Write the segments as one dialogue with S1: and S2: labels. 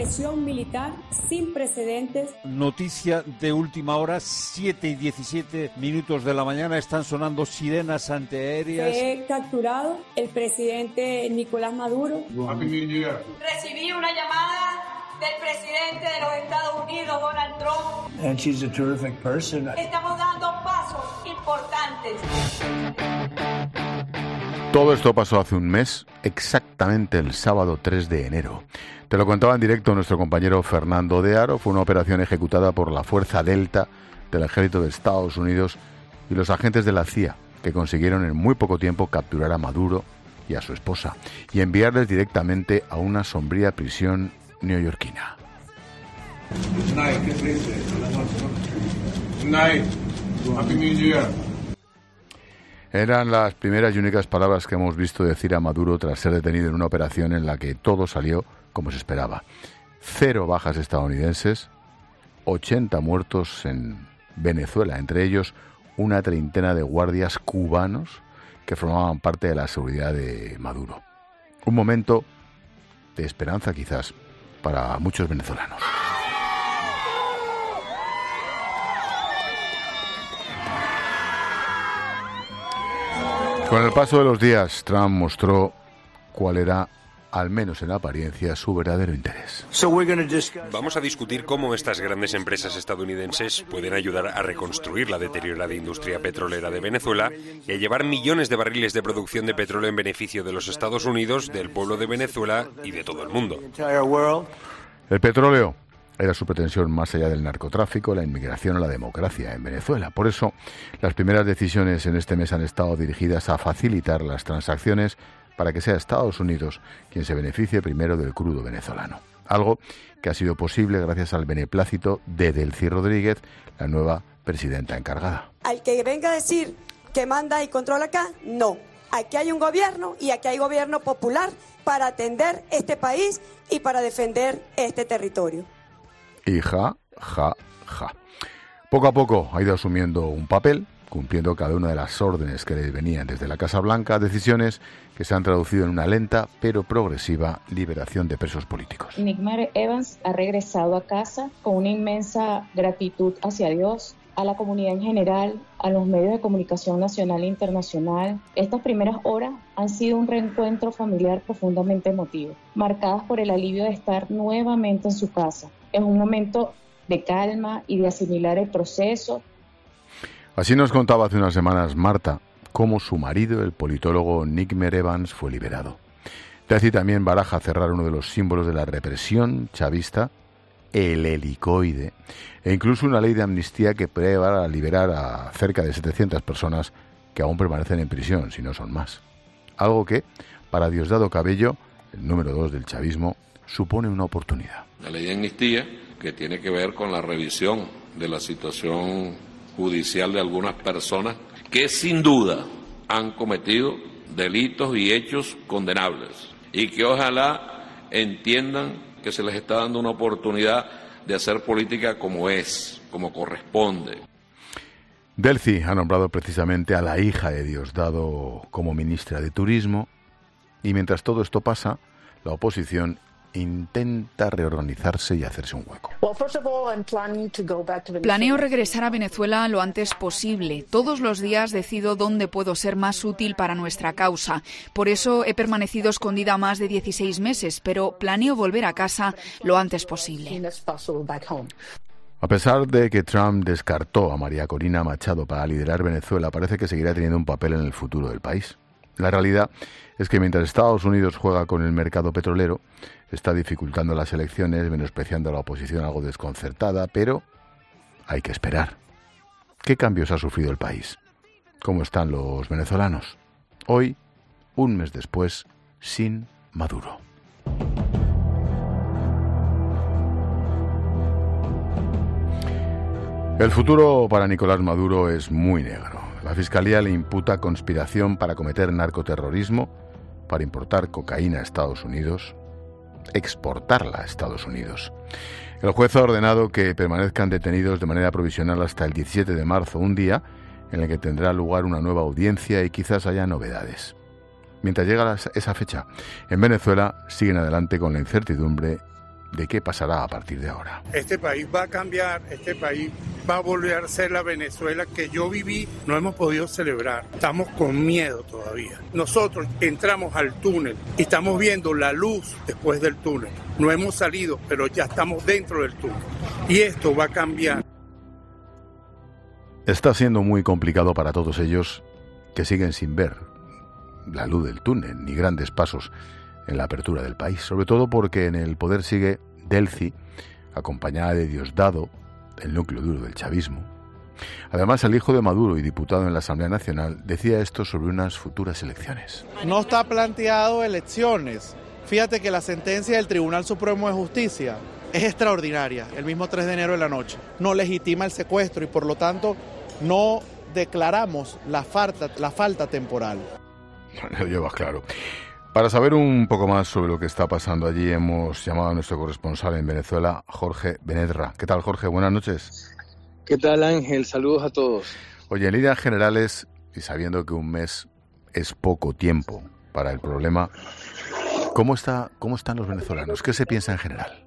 S1: agresión militar sin precedentes.
S2: Noticia de última hora, 7:17 de la mañana, están sonando sirenas antiaéreas.
S1: Fue capturado el presidente Nicolás Maduro.
S3: Recibí una llamada del presidente de los Estados Unidos, Donald Trump.
S4: And she's a terrific person.
S3: Estamos dando pasos importantes.
S5: Todo esto pasó hace un mes, exactamente el sábado 3 de enero. Te lo contaba en directo nuestro compañero Fernando de Aro. Fue una operación ejecutada por la Fuerza Delta del Ejército de Estados Unidos y los agentes de la CIA, que consiguieron en muy poco tiempo capturar a Maduro y a su esposa y enviarles directamente a una sombría prisión neoyorquina.
S4: Happy New Year.
S5: Eran las primeras y únicas palabras que hemos visto decir a Maduro tras ser detenido en una operación en la que todo salió como se esperaba. 0 bajas estadounidenses, 80 muertos en Venezuela, entre ellos una treintena de guardias cubanos que formaban parte de la seguridad de Maduro. Un momento de esperanza quizás para muchos venezolanos. Con el paso de los días, Trump mostró cuál era, al menos en apariencia, su verdadero interés.
S6: Vamos a discutir cómo estas grandes empresas estadounidenses pueden ayudar a reconstruir la deteriorada industria petrolera de Venezuela y a llevar millones de barriles de producción de petróleo en beneficio de los Estados Unidos, del pueblo de Venezuela y de todo el mundo.
S5: El petróleo era su pretensión más allá del narcotráfico, la inmigración o la democracia en Venezuela. Por eso, las primeras decisiones en este mes han estado dirigidas a facilitar las transacciones para que sea Estados Unidos quien se beneficie primero del crudo venezolano. Algo que ha sido posible gracias al beneplácito de Delcy Rodríguez, la nueva presidenta encargada.
S7: Al que venga a decir que manda y controla acá, no. Aquí hay un gobierno y aquí hay gobierno popular para atender este país y para defender este territorio.
S5: Y ja. Poco a poco ha ido asumiendo un papel, cumpliendo cada una de las órdenes que le venían desde la Casa Blanca, decisiones que se han traducido en una lenta pero progresiva liberación de presos políticos.
S8: Nigmer Evans ha regresado a casa con una inmensa gratitud hacia Dios, a la comunidad en general, a los medios de comunicación nacional e internacional. Estas primeras horas han sido un reencuentro familiar profundamente emotivo, marcadas por el alivio de estar nuevamente en su casa. Es un momento de calma y de asimilar el proceso.
S5: Así nos contaba hace unas semanas Marta cómo su marido, el politólogo Nigmer Evans, fue liberado. Delcy también baraja cerrar uno de los símbolos de la represión chavista, el helicoide, e incluso una ley de amnistía que puede llevar a liberar a cerca de 700 personas que aún permanecen en prisión, si no son más. Algo que, para Diosdado Cabello, el número 2 del chavismo, supone una oportunidad.
S9: La ley de amnistía, que tiene que ver con la revisión de la situación judicial de algunas personas que sin duda han cometido delitos y hechos condenables y que ojalá entiendan que se les está dando una oportunidad de hacer política como es, como corresponde.
S5: Delcy ha nombrado precisamente a la hija de Diosdado como ministra de Turismo y mientras todo esto pasa, la oposición intenta reorganizarse y hacerse un hueco.
S10: Planeo regresar a Venezuela lo antes posible. Todos los días decido dónde puedo ser más útil para nuestra causa. Por eso he permanecido escondida más de 16 meses, pero planeo volver a casa lo antes posible.
S5: A pesar de que Trump descartó a María Corina Machado para liderar Venezuela, parece que seguirá teniendo un papel en el futuro del país. La realidad es que mientras Estados Unidos juega con el mercado petrolero, está dificultando las elecciones, menospreciando a la oposición algo desconcertada, pero hay que esperar. ¿Qué cambios ha sufrido el país? ¿Cómo están los venezolanos? Hoy, un mes después, sin Maduro. El futuro para Nicolás Maduro es muy negro. La Fiscalía le imputa conspiración para cometer narcoterrorismo, para importar cocaína a Estados Unidos, exportarla a Estados Unidos. El juez ha ordenado que permanezcan detenidos de manera provisional hasta el 17 de marzo, un día en el que tendrá lugar una nueva audiencia y quizás haya novedades. Mientras llega esa fecha, en Venezuela siguen adelante con la incertidumbre de qué pasará a partir de ahora.
S11: Este país va a cambiar, este país va a volver a ser la Venezuela que yo viví, no hemos podido celebrar, estamos con miedo todavía. Nosotros entramos al túnel y estamos viendo la luz después del túnel. No hemos salido, pero ya estamos dentro del túnel y esto va a cambiar.
S5: Está siendo muy complicado para todos ellos que siguen sin ver la luz del túnel ni grandes pasos en la apertura del país, sobre todo porque en el poder sigue Delcy, acompañada de Diosdado, el núcleo duro del chavismo. Además, el hijo de Maduro y diputado en la Asamblea Nacional decía esto sobre unas futuras elecciones.
S12: No está planteado elecciones. Fíjate que la sentencia del Tribunal Supremo de Justicia es extraordinaria, el mismo 3 de enero de la noche. No legitima el secuestro y por lo tanto no declaramos la falta temporal.
S5: Lo llevas claro. Para saber un poco más sobre lo que está pasando allí, hemos llamado a nuestro corresponsal en Venezuela, Jorge Benedra. ¿Qué tal, Jorge? Buenas noches.
S13: ¿Qué tal, Ángel? Saludos a todos.
S5: Oye, en líneas generales, y sabiendo que un mes es poco tiempo para el problema, ¿cómo están los venezolanos? ¿Qué se piensa en general?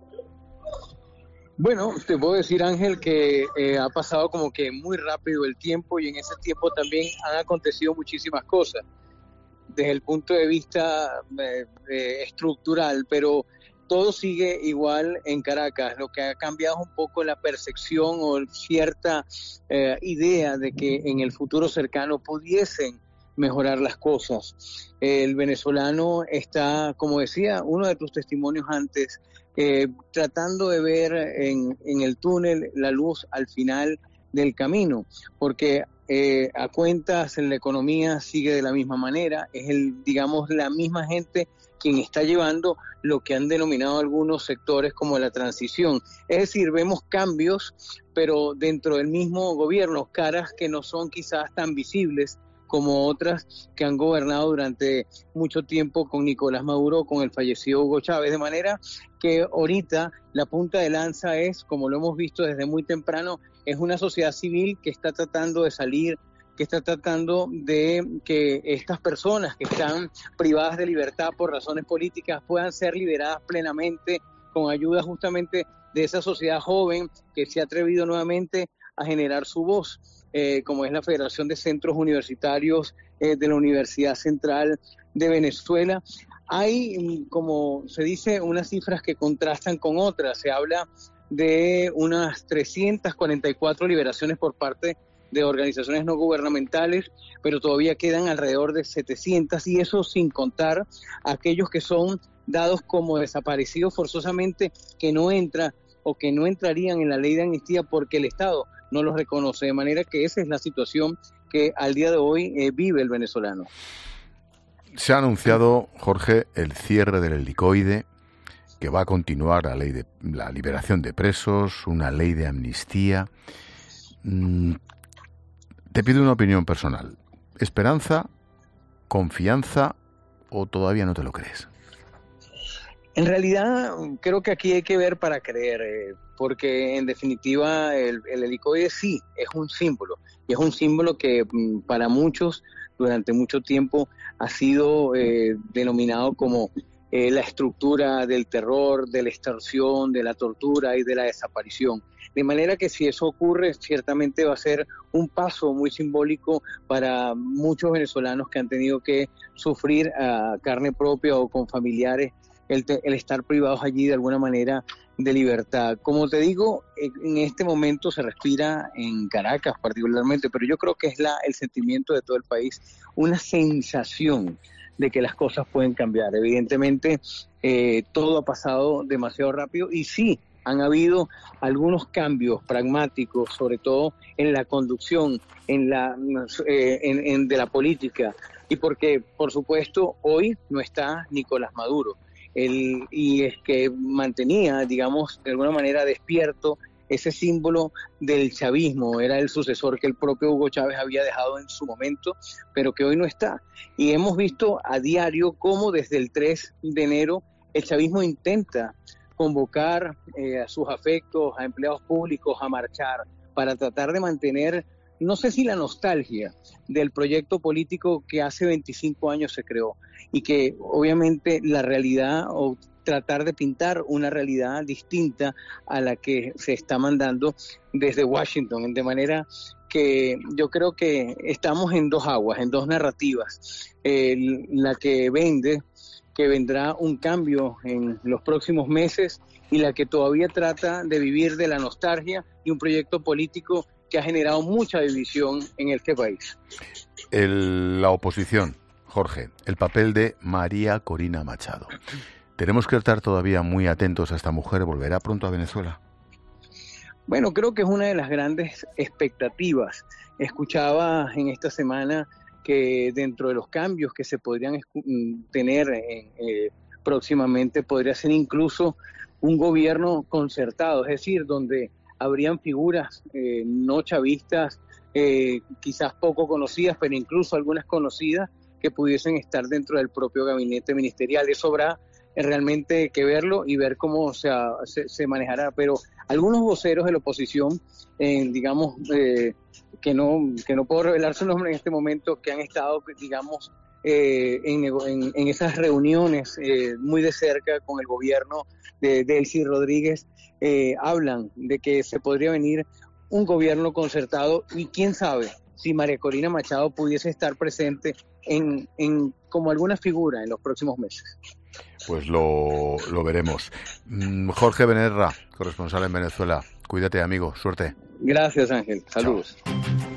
S13: Bueno, te puedo decir, Ángel, que ha pasado como que muy rápido el tiempo y en ese tiempo también han acontecido muchísimas cosas desde el punto de vista estructural, pero todo sigue igual en Caracas. Lo que ha cambiado es un poco la percepción o cierta idea de que en el futuro cercano pudiesen mejorar las cosas. El venezolano está, como decía uno de tus testimonios antes, tratando de ver en el túnel la luz al final del camino, porque a cuentas en la economía sigue de la misma manera, es la misma gente quien está llevando lo que han denominado algunos sectores como la transición. Es decir, vemos cambios, pero dentro del mismo gobierno, caras que no son quizás tan visibles como otras que han gobernado durante mucho tiempo con Nicolás Maduro, con el fallecido Hugo Chávez, de manera que ahorita la punta de lanza es, como lo hemos visto desde muy temprano, es una sociedad civil que está tratando de salir, que está tratando de que estas personas que están privadas de libertad por razones políticas puedan ser liberadas plenamente con ayuda justamente de esa sociedad joven que se ha atrevido nuevamente a generar su voz, como es la Federación de Centros Universitarios de la Universidad Central de Venezuela. Hay, como se dice, unas cifras que contrastan con otras. Se habla de unas 344 liberaciones por parte de organizaciones no gubernamentales, pero todavía quedan alrededor de 700, y eso sin contar aquellos que son dados como desaparecidos forzosamente, que no entran o que no entrarían en la ley de amnistía porque el Estado no los reconoce, de manera que esa es la situación que al día de hoy vive el venezolano.
S5: Se ha anunciado, Jorge, el cierre del helicoide, que va a continuar la liberación de presos, una ley de amnistía. Te pido una opinión personal. ¿Esperanza, confianza o todavía no te lo crees?
S13: En realidad, creo que aquí hay que ver para creer, porque en definitiva el helicoide sí es un símbolo, y es un símbolo que para muchos durante mucho tiempo ha sido denominado como la estructura del terror, de la extorsión, de la tortura y de la desaparición. De manera que si eso ocurre, ciertamente va a ser un paso muy simbólico para muchos venezolanos que han tenido que sufrir a carne propia o con familiares el estar privados allí de alguna manera de libertad. Como te digo, en este momento se respira en Caracas particularmente, pero yo creo que es el sentimiento de todo el país, una sensación de que las cosas pueden cambiar. Evidentemente, todo ha pasado demasiado rápido y sí, han habido algunos cambios pragmáticos, sobre todo en la conducción, de la política, y porque, por supuesto, hoy no está Nicolás Maduro, y es que mantenía, digamos, de alguna manera despierto ese símbolo del chavismo. Era el sucesor que el propio Hugo Chávez había dejado en su momento, pero que hoy no está. Y hemos visto a diario cómo desde el 3 de enero el chavismo intenta convocar a sus afectos, a empleados públicos a marchar para tratar de mantener, no sé si la nostalgia del proyecto político que hace 25 años se creó y que obviamente la realidad tratar de pintar una realidad distinta a la que se está mandando desde Washington, de manera que yo creo que estamos en dos aguas, en dos narrativas. La que vende que vendrá un cambio en los próximos meses, y la que todavía trata de vivir de la nostalgia y un proyecto político que ha generado mucha división en este país.
S5: La oposición, Jorge, el papel de María Corina Machado. Tenemos que estar todavía muy atentos a esta mujer. ¿Volverá pronto a Venezuela?
S13: Bueno, creo que es una de las grandes expectativas. Escuchaba en esta semana que dentro de los cambios que se podrían tener próximamente podría ser incluso un gobierno concertado, es decir, donde habrían figuras no chavistas, quizás poco conocidas, pero incluso algunas conocidas que pudiesen estar dentro del propio gabinete ministerial. Eso habrá realmente que verlo y ver cómo se manejará, pero algunos voceros de la oposición, digamos, que no puedo revelar su nombre en este momento, que han estado, digamos, en esas reuniones muy de cerca con el gobierno de Delcy Rodríguez, hablan de que se podría venir un gobierno concertado, y quién sabe si María Corina Machado pudiese estar presente en como alguna figura en los próximos meses.
S5: Pues lo veremos. Jorge Benerra, corresponsal en Venezuela. Cuídate, amigo. Suerte.
S13: Gracias, Ángel. Saludos.
S5: Chao.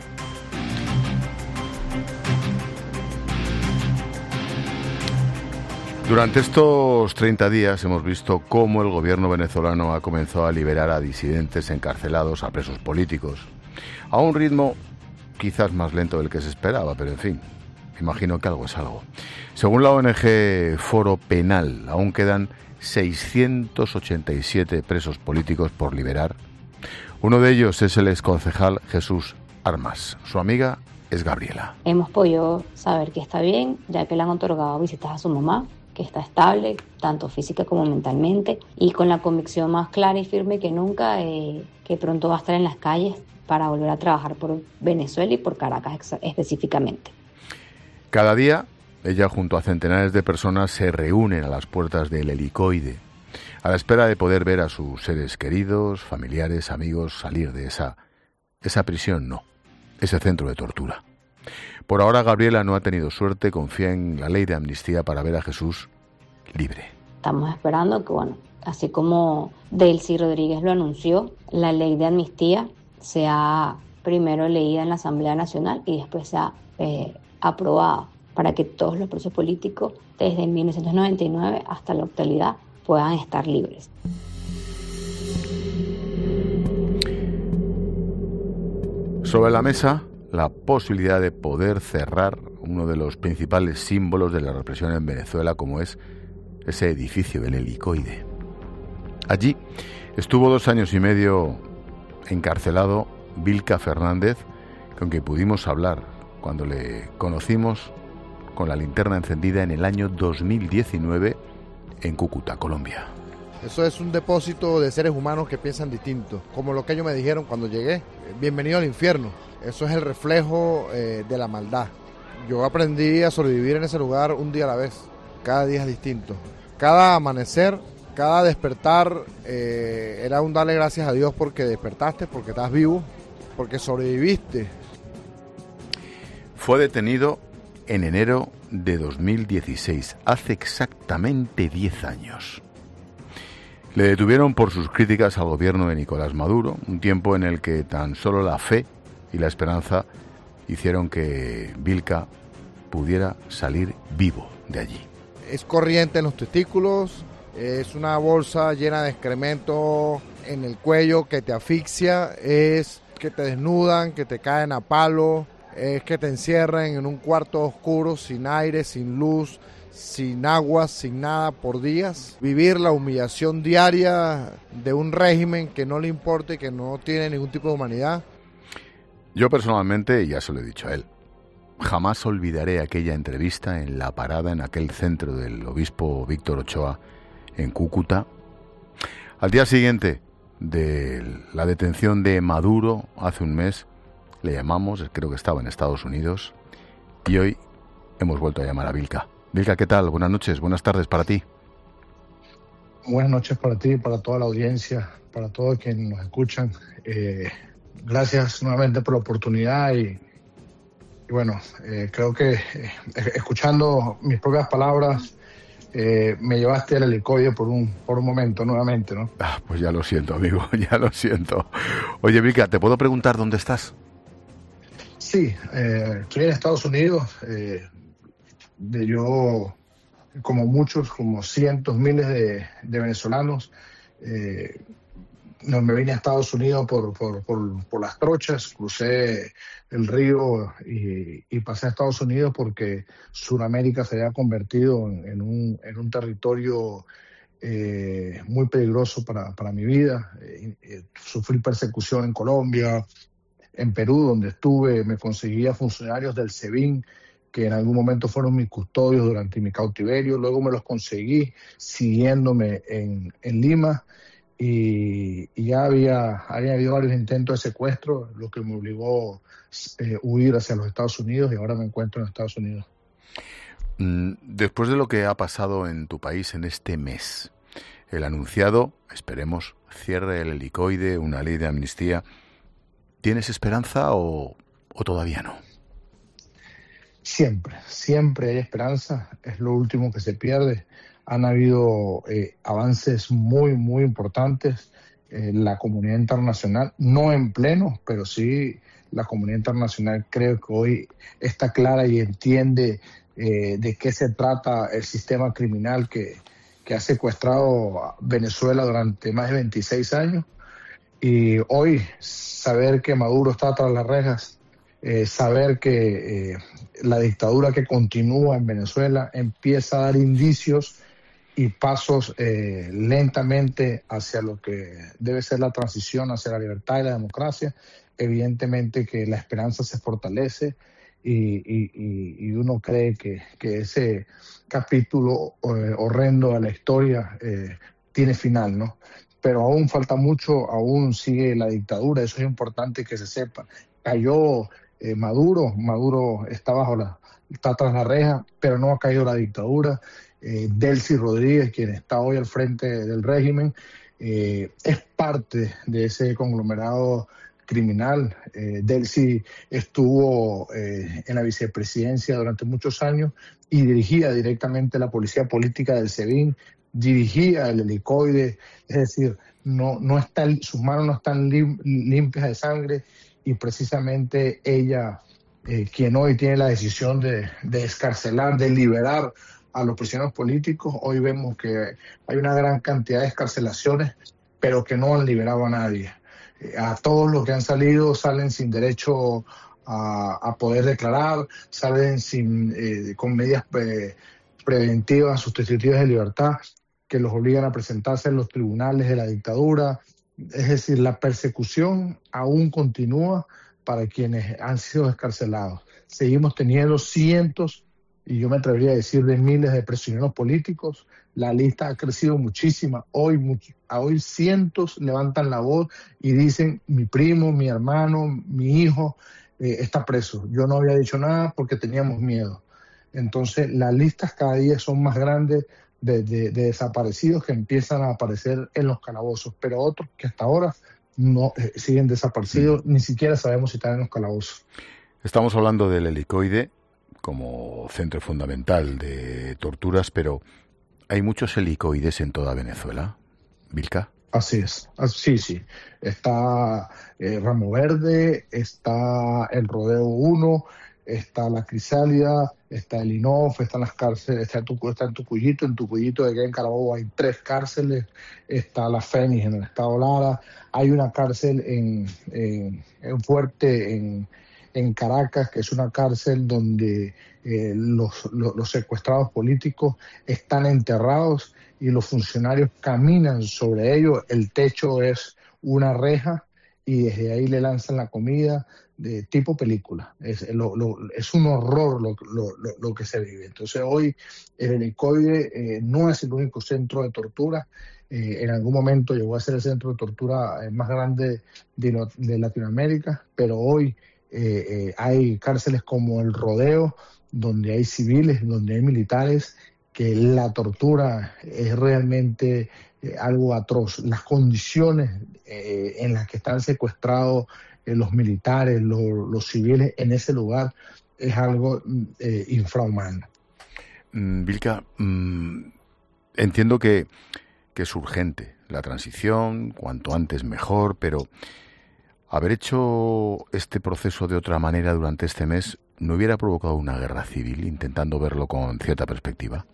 S5: Durante estos 30 días hemos visto cómo el gobierno venezolano ha comenzado a liberar a disidentes encarcelados, a presos políticos, a un ritmo quizás más lento del que se esperaba, pero en fin, imagino que algo es algo. Según la ONG Foro Penal, aún quedan 687 presos políticos por liberar. Uno de ellos es el exconcejal Jesús Armas. Su amiga es Gabriela.
S14: Hemos podido saber que está bien, ya que le han otorgado visitas a su mamá, que está estable, tanto física como mentalmente, y con la convicción más clara y firme que nunca, que pronto va a estar en las calles para volver a trabajar por Venezuela y por Caracas específicamente.
S5: Cada día, ella junto a centenares de personas se reúnen a las puertas del Helicoide, a la espera de poder ver a sus seres queridos, familiares, amigos salir de esa prisión, ese centro de tortura. Por ahora Gabriela no ha tenido suerte, confía en la ley de amnistía para ver a Jesús libre.
S14: Estamos esperando que, así como Delcy Rodríguez lo anunció, la ley de amnistía sea primero leída en la Asamblea Nacional y después sea aprobada para que todos los presos políticos desde 1999 hasta la actualidad puedan estar libres.
S5: Sobre la mesa, la posibilidad de poder cerrar uno de los principales símbolos de la represión en Venezuela, como es ese edificio, el Helicoide. Allí estuvo 2 años y medio encarcelado Vilca Fernández, con quien pudimos hablar cuando le conocimos con la linterna encendida en el año 2019 en Cúcuta, Colombia.
S15: Eso es un depósito de seres humanos que piensan distinto, como lo que ellos me dijeron cuando llegué. Bienvenido al infierno. Eso es el reflejo de la maldad. Yo aprendí a sobrevivir en ese lugar un día a la vez. Cada día es distinto. Cada amanecer, cada despertar era un darle gracias a Dios porque despertaste, porque estás vivo, porque sobreviviste.
S5: Fue detenido en enero de 2016, hace exactamente 10 años. Le detuvieron por sus críticas al gobierno de Nicolás Maduro, un tiempo en el que tan solo la fe y la esperanza hicieron que Vilca pudiera salir vivo de allí.
S15: Es corriente en los testículos, es una bolsa llena de excremento en el cuello que te asfixia, es que te desnudan, que te caen a palo, es que te encierren en un cuarto oscuro, sin aire, sin luz, sin agua, sin nada por días. Vivir la humillación diaria de un régimen que no le importa y que no tiene ningún tipo de humanidad.
S5: Yo personalmente, ya se lo he dicho a él, jamás olvidaré aquella entrevista en la parada en aquel centro del obispo Víctor Ochoa en Cúcuta. Al día siguiente de la detención de Maduro, hace un mes, le llamamos, creo que estaba en Estados Unidos, y hoy hemos vuelto a llamar a Vilca. Vilca, ¿qué tal? Buenas noches, buenas tardes para ti.
S15: Buenas noches para ti, para toda la audiencia, para todos quienes nos escuchan. Gracias nuevamente por la oportunidad y bueno, creo que escuchando mis propias palabras me llevaste al helicoide por un momento nuevamente, ¿no?
S5: Pues ya lo siento, amigo, ya lo siento. Oye, Vilca, ¿te puedo preguntar dónde estás?
S15: Sí, estoy en Estados Unidos. Yo, como muchos, como cientos, miles de venezolanos, me vine a Estados Unidos por las trochas, crucé el río y pasé a Estados Unidos porque Sudamérica se había convertido en un territorio muy peligroso para mi vida. Sufrí persecución en Colombia, en Perú, donde estuve, me conseguía funcionarios del SEBIN que en algún momento fueron mis custodios durante mi cautiverio. Luego me los conseguí siguiéndome en Lima. Y ya había habido varios intentos de secuestro, lo que me obligó a huir hacia los Estados Unidos, y ahora me encuentro en Estados Unidos.
S5: Después de lo que ha pasado en tu país en este mes, el anunciado, esperemos, cierre del helicoide, una ley de amnistía, ¿tienes esperanza o todavía no?
S15: Siempre hay esperanza, es lo último que se pierde. Han habido avances muy importantes. La comunidad internacional, no en pleno, pero sí la comunidad internacional creo que hoy está clara y entiende de qué se trata el sistema criminal que ha secuestrado a Venezuela durante más de 26 años. Y hoy saber que Maduro está tras las rejas, saber que la dictadura que continúa en Venezuela empieza a dar indicios y pasos lentamente hacia lo que debe ser la transición hacia la libertad y la democracia, evidentemente que la esperanza se fortalece y uno cree que ese capítulo horrendo de la historia tiene final, ¿no? Pero aún falta mucho, aún sigue la dictadura, eso es importante que se sepa. Cayó Maduro está está tras la reja, pero no ha caído la dictadura. Delcy Rodríguez, quien está hoy al frente del régimen, es parte de ese conglomerado criminal. Delcy estuvo en la vicepresidencia durante muchos años y dirigía directamente la policía política del SEBIN, dirigía el helicoide, es decir, sus manos no están limpias de sangre, y precisamente ella, quien hoy tiene la decisión de excarcelar, de liberar a los prisioneros políticos. Hoy vemos que hay una gran cantidad de excarcelaciones, pero que no han liberado a nadie. A todos los que han salido salen sin derecho a poder declarar, salen con medidas preventivas, sustitutivas de libertad, que los obligan a presentarse en los tribunales de la dictadura. Es decir, la persecución aún continúa para quienes han sido excarcelados. Seguimos teniendo cientos, y yo me atrevería a decir de miles de prisioneros políticos. La lista ha crecido muchísima. Hoy cientos levantan la voz y dicen: mi primo, mi hermano, mi hijo está preso. Yo no había dicho nada porque teníamos miedo. Entonces las listas cada día son más grandes de desaparecidos que empiezan a aparecer en los calabozos, pero otros que hasta ahora no siguen desaparecidos, ni siquiera sabemos si están en los calabozos.
S5: Estamos hablando del helicoide como centro fundamental de torturas, pero ¿hay muchos helicoides en toda Venezuela, Vilca?
S15: Así es, sí. Está Ramo Verde, está el Rodeo 1, está la Crisálida, está el INOF, están las cárceles, está en Tucuyito, de que en Carabobo hay 3 cárceles, está la Fénix en el estado Lara, hay una cárcel en Fuerte, en Caracas, que es una cárcel donde los secuestrados políticos están enterrados y los funcionarios caminan sobre ellos. El techo es una reja y desde ahí le lanzan la comida, de tipo película. Es un horror lo que se vive. Entonces hoy el helicoide no es el único centro de tortura. En algún momento llegó a ser el centro de tortura más grande de Latinoamérica, pero hoy hay cárceles como el Rodeo, donde hay civiles, donde hay militares, que la tortura es realmente algo atroz. Las condiciones en las que están secuestrados los militares, los civiles en ese lugar es algo infrahumano.
S5: Vilca, entiendo que es urgente la transición, cuanto antes mejor, pero haber hecho este proceso de otra manera durante este mes no hubiera provocado una guerra civil, intentando verlo con cierta perspectiva.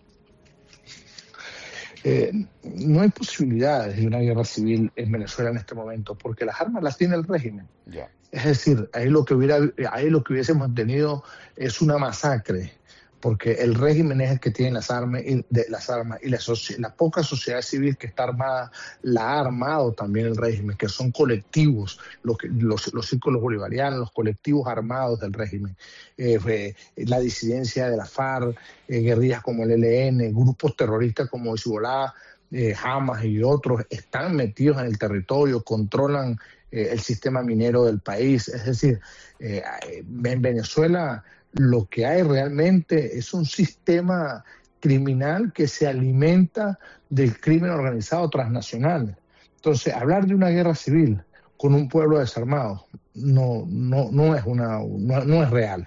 S15: No hay posibilidades de una guerra civil en Venezuela en este momento, porque las armas las tiene el régimen.
S5: Ya.
S15: Es decir, ahí lo que hubiésemos tenido es una masacre, porque el régimen es el que tiene las armas y la poca sociedad civil que está armada la ha armado también el régimen, que son colectivos, los círculos bolivarianos, los colectivos armados del régimen, la disidencia de la FARC, guerrillas como el ELN, grupos terroristas como Hezbollah, Hamas y otros están metidos en el territorio, controlan el sistema minero del país. Es decir, en Venezuela lo que hay realmente es un sistema criminal que se alimenta del crimen organizado transnacional. Entonces, hablar de una guerra civil con un pueblo desarmado no es real.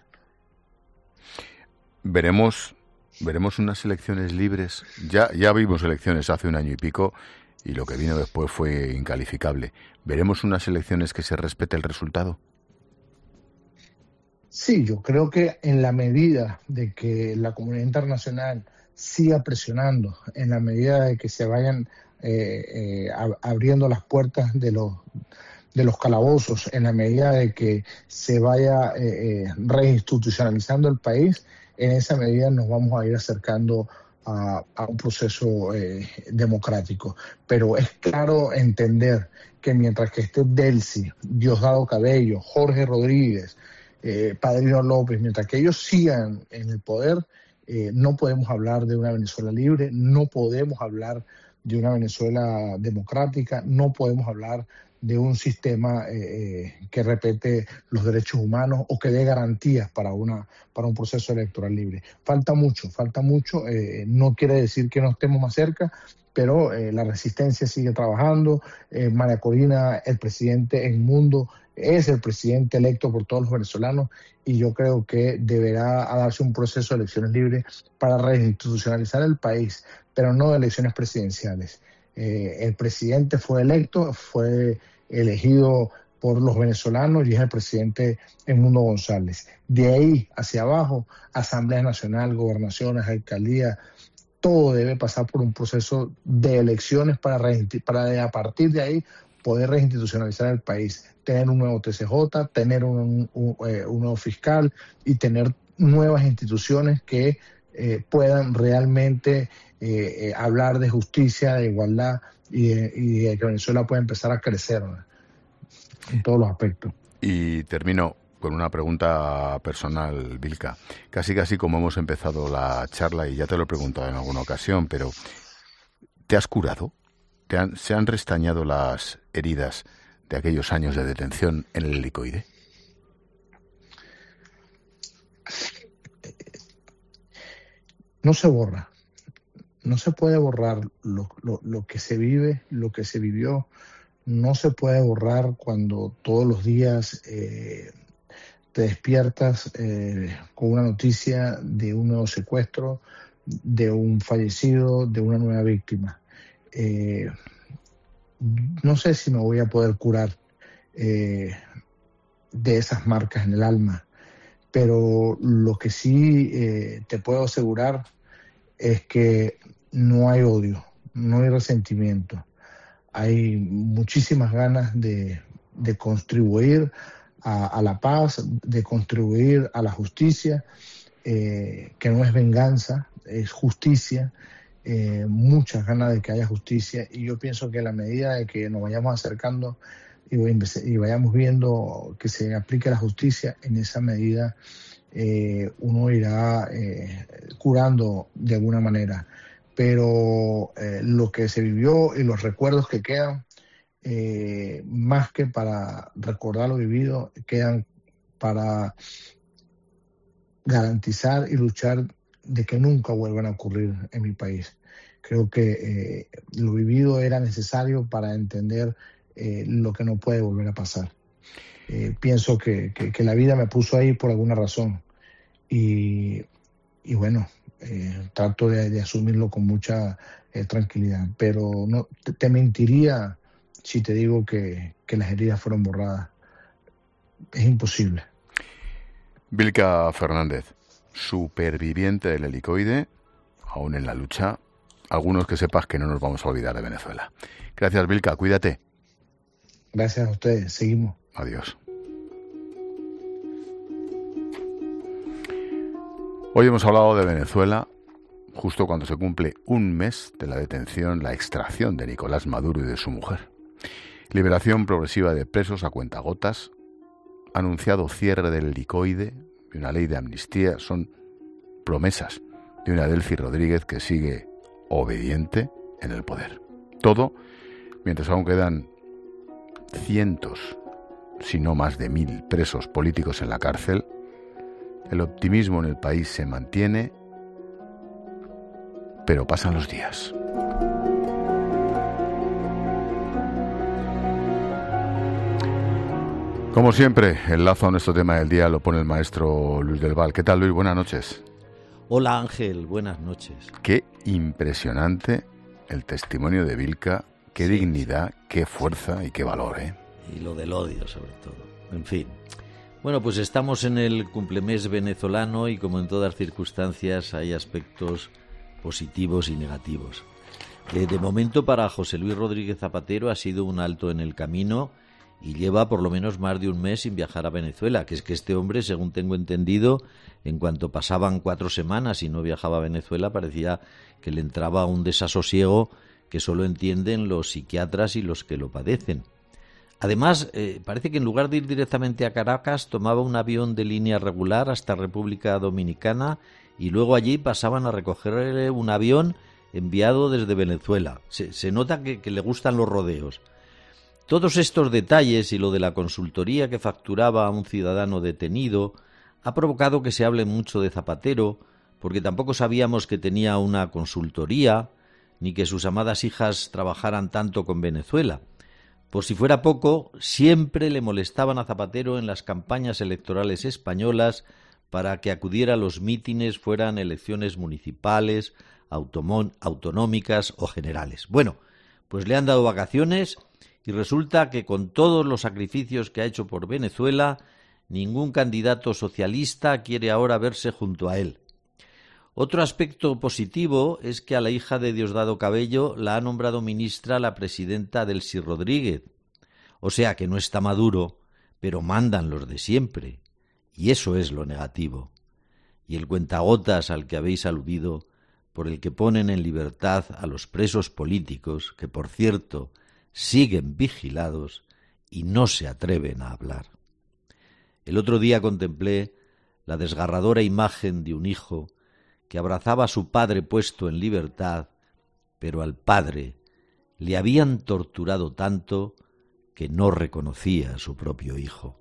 S5: Veremos unas elecciones libres. Ya vimos elecciones hace un año y pico y lo que vino después fue incalificable. ¿Veremos unas elecciones que se respete el resultado?
S15: Sí, yo creo que en la medida de que la comunidad internacional siga presionando, en la medida de que se vayan abriendo las puertas de los calabozos, en la medida de que se vaya reinstitucionalizando el país, en esa medida nos vamos a ir acercando a un proceso democrático. Pero es claro entender que mientras que esté Delcy, Diosdado Cabello, Jorge Rodríguez, Padrino López, mientras que ellos sigan en el poder, no podemos hablar de una Venezuela libre, no podemos hablar de una Venezuela democrática, no podemos hablar de un sistema que respete los derechos humanos o que dé garantías para un proceso electoral libre. Falta mucho, no quiere decir que no estemos más cerca, pero la resistencia sigue trabajando. María Corina, el presidente en mundo, es el presidente electo por todos los venezolanos y yo creo que deberá darse un proceso de elecciones libres para reinstitucionalizar el país, pero no de elecciones presidenciales. El presidente fue electo, fue elegido por los venezolanos y es el presidente Edmundo González. De ahí hacia abajo, Asamblea Nacional, gobernaciones, alcaldías, todo debe pasar por un proceso de elecciones para a partir de ahí poder reinstitucionalizar el país, tener un nuevo TCJ, tener un nuevo fiscal y tener nuevas instituciones que puedan realmente hablar de justicia, de igualdad y de que Venezuela pueda empezar a crecer, ¿no?, en todos los aspectos.
S5: Y termino con una pregunta personal, Vilca. Casi como hemos empezado la charla, y ya te lo he preguntado en alguna ocasión, pero ¿te has curado? ¿Se han restañado las heridas de aquellos años de detención en el Helicoide?
S15: No se borra. No se puede borrar lo que se vive, lo que se vivió. No se puede borrar cuando todos los días te despiertas con una noticia de un nuevo secuestro, de un fallecido, de una nueva víctima. No sé si me voy a poder curar de esas marcas en el alma, pero lo que sí te puedo asegurar es que no hay odio, no hay resentimiento. Hay muchísimas ganas de contribuir a la paz, de contribuir a la justicia, que no es venganza, es justicia. Muchas ganas de que haya justicia, y yo pienso que a la medida de que nos vayamos acercando y vayamos viendo que se aplique la justicia, en esa medida uno irá curando de alguna manera. Pero lo que se vivió y los recuerdos que quedan, más que para recordar lo vivido, quedan para garantizar y luchar de que nunca vuelvan a ocurrir en mi país.
S16: Creo que lo vivido era necesario para entender lo que no puede volver a pasar. Pienso que la vida me puso ahí por alguna razón y bueno, trato de asumirlo con mucha tranquilidad, pero no te mentiría si te digo que las heridas fueron borradas. Es imposible.
S5: Vilka Fernández, superviviente del helicoide, aún en la lucha. Algunos que sepas que no nos vamos a olvidar de Venezuela. Gracias, Vilka, cuídate.
S16: Gracias a ustedes, seguimos.
S5: Adiós. Hoy hemos hablado de Venezuela justo cuando se cumple un mes de la detención, la extracción de Nicolás Maduro y de su mujer. Liberación progresiva de presos a cuentagotas, anunciado cierre del helicoide y una ley de amnistía son promesas de una Delcy Rodríguez que sigue obediente en el poder. Todo mientras aún quedan cientos, si no más de 1000 presos políticos en la cárcel. El optimismo en el país se mantiene, pero pasan los días. Como siempre, el lazo a nuestro tema del día lo pone el maestro Luis del Val. ¿Qué tal, Luis? Buenas noches.
S17: Hola, Ángel. Buenas noches.
S5: Qué impresionante el testimonio de Vilka. Qué dignidad, qué fuerza y qué valor, ¿eh?
S17: Y lo del odio, sobre todo. En fin. Bueno, pues estamos en el cumplemés venezolano y como en todas circunstancias hay aspectos positivos y negativos. De momento para José Luis Rodríguez Zapatero ha sido un alto en el camino y lleva por lo menos más de un mes sin viajar a Venezuela, que es que este hombre, según tengo entendido, en cuanto pasaban 4 semanas y no viajaba a Venezuela, parecía que le entraba un desasosiego que solo entienden los psiquiatras y los que lo padecen. Además, parece que en lugar de ir directamente a Caracas, tomaba un avión de línea regular hasta República Dominicana y luego allí pasaban a recogerle un avión enviado desde Venezuela. Se nota que le gustan los rodeos. Todos estos detalles y lo de la consultoría que facturaba a un ciudadano detenido ha provocado que se hable mucho de Zapatero, porque tampoco sabíamos que tenía una consultoría ni que sus amadas hijas trabajaran tanto con Venezuela. Por si fuera poco, siempre le molestaban a Zapatero en las campañas electorales españolas para que acudiera a los mítines, fueran elecciones municipales, autonómicas o generales. Bueno, pues le han dado vacaciones y resulta que con todos los sacrificios que ha hecho por Venezuela, ningún candidato socialista quiere ahora verse junto a él. Otro aspecto positivo es que a la hija de Diosdado Cabello la ha nombrado ministra la presidenta Delcy Rodríguez. O sea que no está Maduro, pero mandan los de siempre. Y eso es lo negativo. Y el cuentagotas al que habéis aludido, por el que ponen en libertad a los presos políticos, que por cierto siguen vigilados y no se atreven a hablar. El otro día contemplé la desgarradora imagen de un hijo que abrazaba a su padre puesto en libertad, pero al padre le habían torturado tanto que no reconocía a su propio hijo.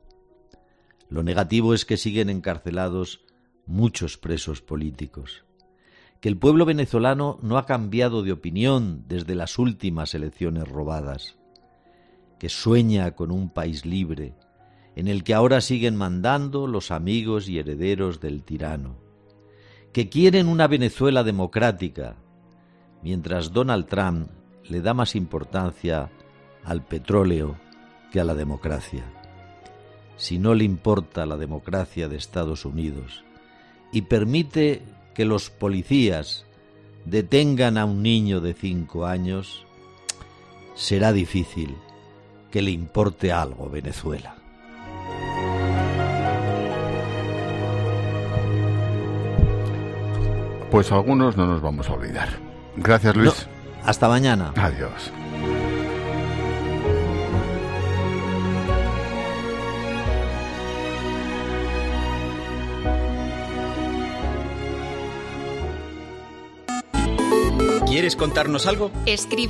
S17: Lo negativo es que siguen encarcelados muchos presos políticos, que el pueblo venezolano no ha cambiado de opinión desde las últimas elecciones robadas, que sueña con un país libre, en el que ahora siguen mandando los amigos y herederos del tirano, que quieren una Venezuela democrática, mientras Donald Trump le da más importancia al petróleo que a la democracia. Si no le importa la democracia de Estados Unidos y permite que los policías detengan a un niño de 5 años, será difícil que le importe algo Venezuela.
S5: Pues algunos no nos vamos a olvidar. Gracias, Luis.
S17: No, hasta mañana.
S5: Adiós.
S18: ¿Quieres contarnos algo?
S10: Escribe